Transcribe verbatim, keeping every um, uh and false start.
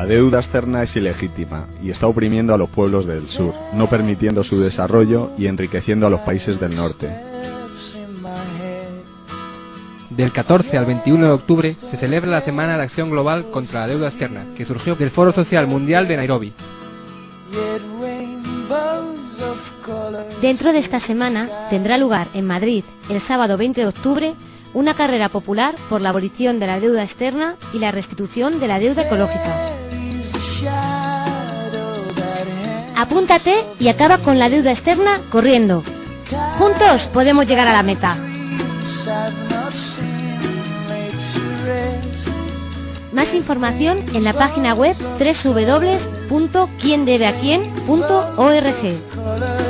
La deuda externa es ilegítima y está oprimiendo a los pueblos del sur, no permitiendo su desarrollo y enriqueciendo a los países del norte. Del catorce al veintiuno de octubre se celebra la Semana de Acción Global contra la Deuda Externa, que surgió del Foro Social Mundial de Nairobi. Dentro de esta semana tendrá lugar en Madrid, el sábado veinte de octubre, una carrera popular por la abolición de la deuda externa y la restitución de la deuda ecológica. Apúntate y acaba con la deuda externa corriendo. Juntos podemos llegar a la meta. Más información en la página web doble u doble u doble u punto quien debe a quien punto org.